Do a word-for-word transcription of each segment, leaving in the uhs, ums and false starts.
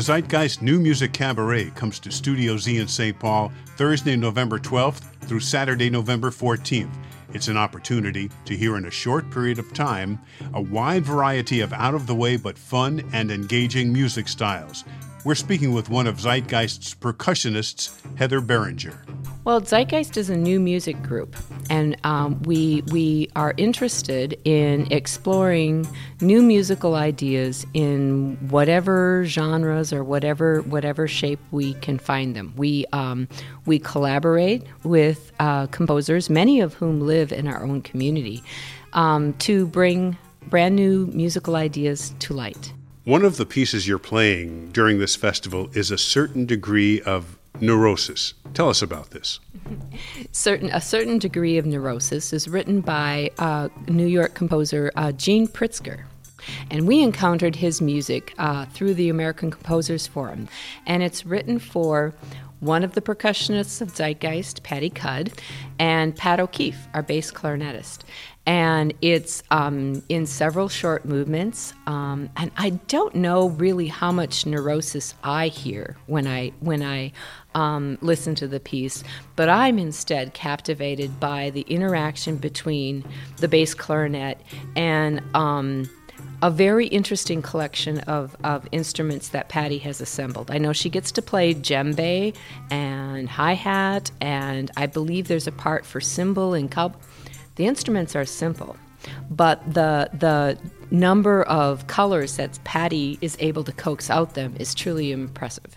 Zeitgeist New Music Cabaret comes to Studio Z in Saint Paul Thursday, November twelfth through Saturday, November fourteenth. It's an opportunity to hear in a short period of time a wide variety of out-of-the-way but fun and engaging music styles. We're speaking with one of Zeitgeist's percussionists, Heather Beringer. Well, Zeitgeist is a new music group, and um, we we are interested in exploring new musical ideas in whatever genres or whatever whatever shape we can find them. We um, we collaborate with uh, composers, many of whom live in our own community, um, to bring brand new musical ideas to light. One of the pieces you're playing during this festival is a certain degree of neurosis. Tell us about this. Certain a certain degree of neurosis is written by uh, New York composer uh, Gene Pritzker, and we encountered his music uh, through the American Composers Forum, and it's written for one of the percussionists of Zeitgeist, Patty Cudd, and Pat O'Keefe, our bass clarinetist. And it's um, in several short movements, um, and I don't know really how much neurosis I hear when I when I um, listen to the piece, but I'm instead captivated by the interaction between the bass clarinet and um, a very interesting collection of, of instruments that Patty has assembled. I know she gets to play djembe and hi-hat, and I believe there's a part for cymbal and cow. The instruments are simple, but the the number of colors that Patty is able to coax out them is truly impressive.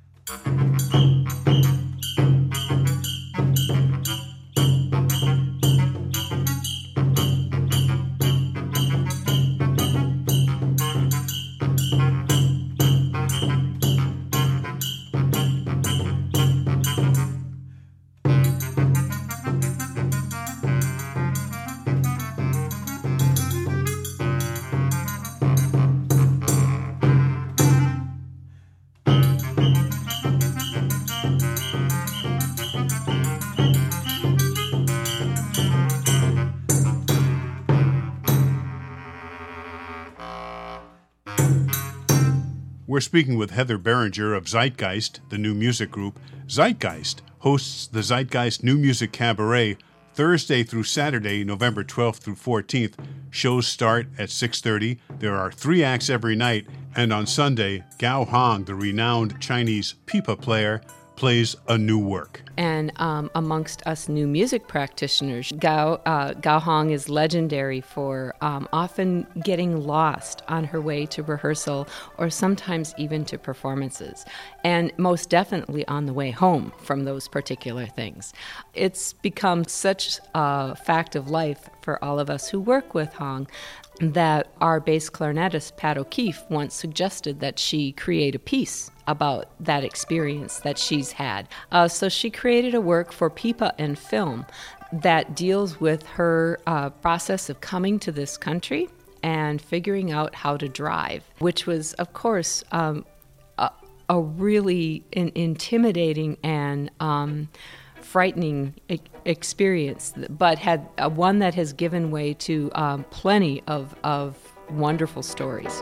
We're speaking with Heather Beringer of Zeitgeist, the new music group. Zeitgeist hosts the Zeitgeist New Music Cabaret Thursday through Saturday, November twelfth through fourteenth. Shows start at six thirty. There are three acts every night, and on Sunday, Gao Hong, the renowned Chinese pipa player, plays a new work. And um, amongst us new music practitioners, Gao, uh, Gao Hong is legendary for um, often getting lost on her way to rehearsal or sometimes even to performances, and most definitely on the way home from those particular things. It's become such a fact of life for all of us who work with Hong that our bass clarinetist, Pat O'Keefe, once suggested that she create a piece about that experience that she's had. Uh, so she created a work for pipa and film that deals with her uh, process of coming to this country and figuring out how to drive, which was, of course, um, a, a really in, intimidating and um, frightening e- experience, but had uh, one that has given way to um, plenty of, of wonderful stories.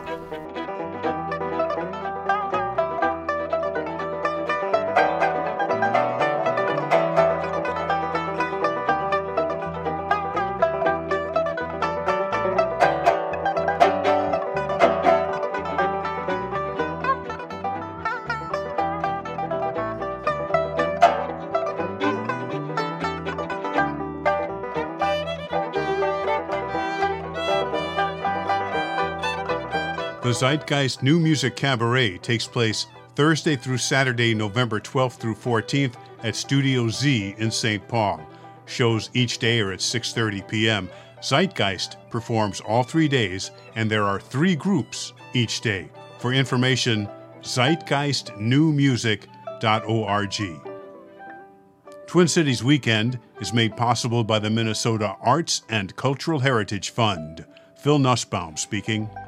The Zeitgeist New Music Cabaret takes place Thursday through Saturday, November twelfth through fourteenth at Studio Z in Saint Paul. Shows each day are at six thirty p.m. Zeitgeist performs all three days, and there are three groups each day. For information, zeitgeist new music dot org. Twin Cities Weekend is made possible by the Minnesota Arts and Cultural Heritage Fund. Phil Nussbaum speaking.